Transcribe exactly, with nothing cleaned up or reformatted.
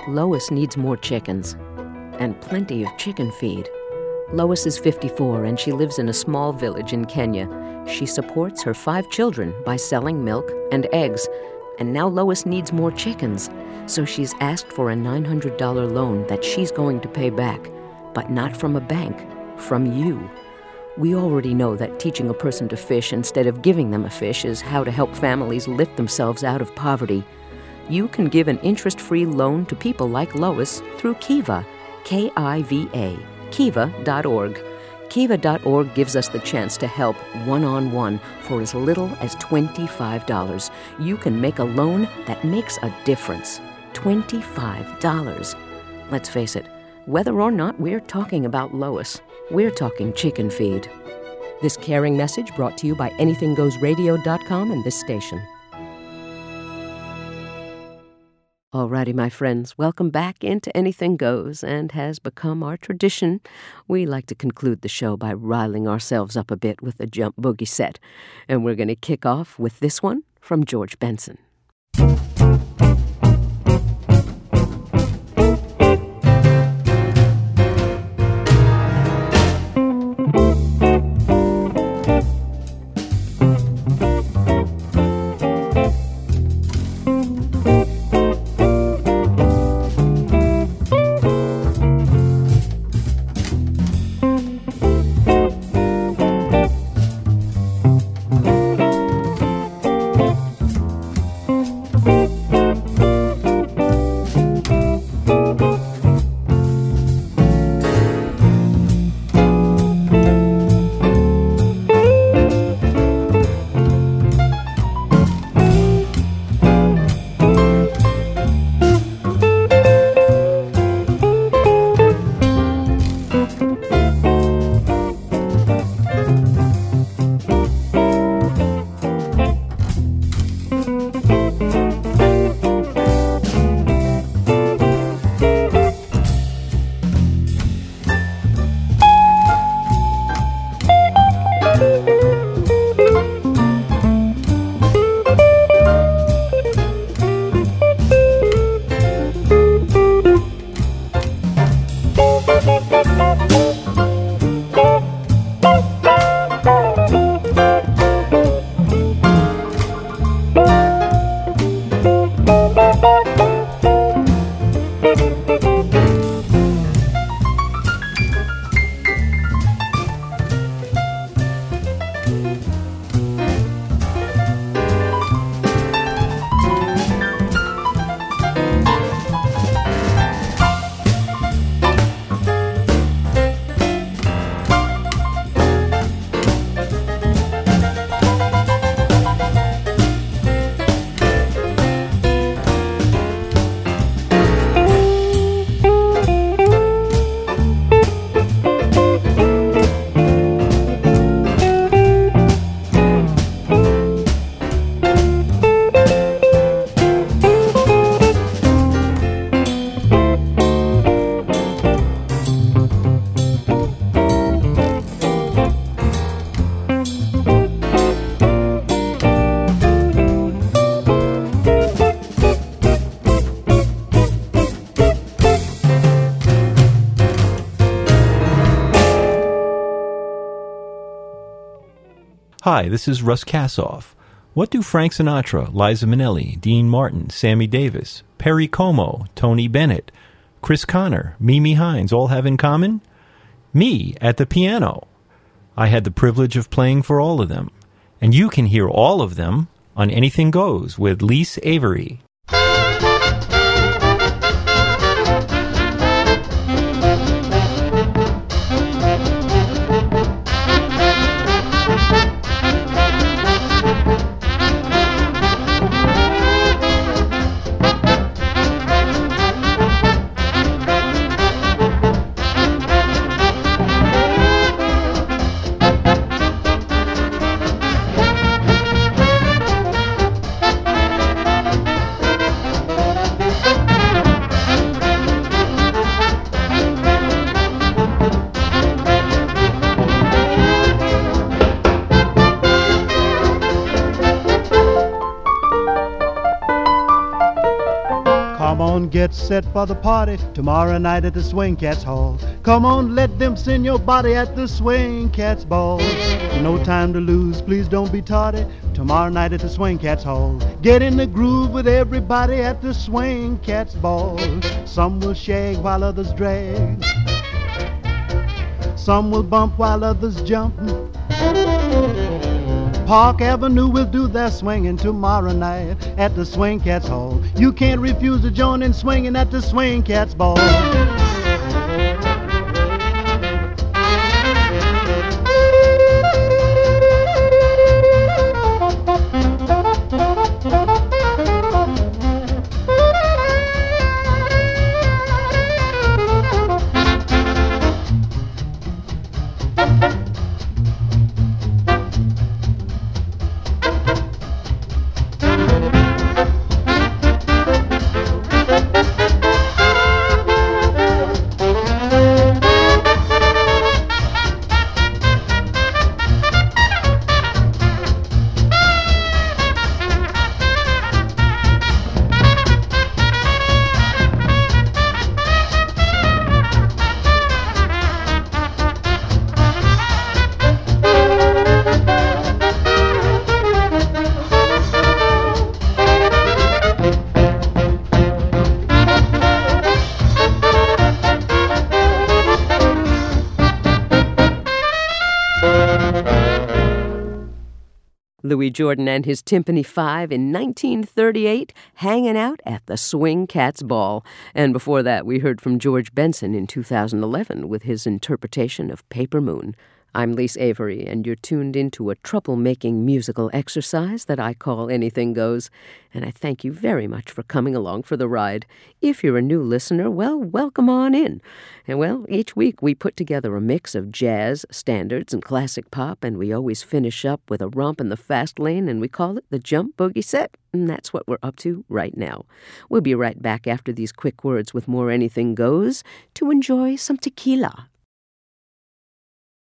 Lois needs more chickens, and plenty of chicken feed. Lois is fifty-four, and she lives in a small village in Kenya. She supports her five children by selling milk and eggs, and now Lois needs more chickens, so she's asked for a nine hundred dollars loan that she's going to pay back, but not from a bank, from you. We already know that teaching a person to fish instead of giving them a fish is how to help families lift themselves out of poverty. You can give an interest-free loan to people like Lois through Kiva, K I V A, kiva dot org. kiva dot org gives us the chance to help one-on-one for as little as twenty-five dollars. You can make a loan that makes a difference. twenty-five dollars. Let's face it, whether or not we're talking about Lois, we're talking chicken feed. This caring message brought to you by anything goes radio dot com and this station. Alrighty, my friends, welcome back into Anything Goes, and has become our tradition, we like to conclude the show by riling ourselves up a bit with a jump boogie set. And we're going to kick off with this one from George Benson. Hi, this is Russ Kassoff. What do Frank Sinatra, Liza Minnelli, Dean Martin, Sammy Davis, Perry Como, Tony Bennett, Chris Connor, Mimi Hines all have in common? Me at the piano. I had the privilege of playing for all of them. And you can hear all of them on Anything Goes with Lise Avery. Come on, get set for the party tomorrow night at the Swing Cats Hall. Come on, let them send your body at the Swing Cats Ball. No time to lose, please don't be tardy. Tomorrow night at the Swing Cats Hall. Get in the groove with everybody at the Swing Cats Ball. Some will shag while others drag. Some will bump while others jump. Park Avenue will do their swinging tomorrow night at the Swing Cats Hall. You can't refuse to join in swinging at the Swing Cats Ball. Louis Jordan and his Timpani Five in nineteen thirty-eight, hanging out at the Swing Cats Ball. And before that, we heard from George Benson in two thousand eleven with his interpretation of Paper Moon. I'm Lise Avery, and you're tuned into a trouble-making musical exercise that I call Anything Goes. And I thank you very much for coming along for the ride. If you're a new listener, well, welcome on in. And, well, each week we put together a mix of jazz, standards, and classic pop, and we always finish up with a romp in the fast lane, and we call it the Jump Boogie Set. And that's what we're up to right now. We'll be right back after these quick words with more Anything Goes to enjoy some tequila.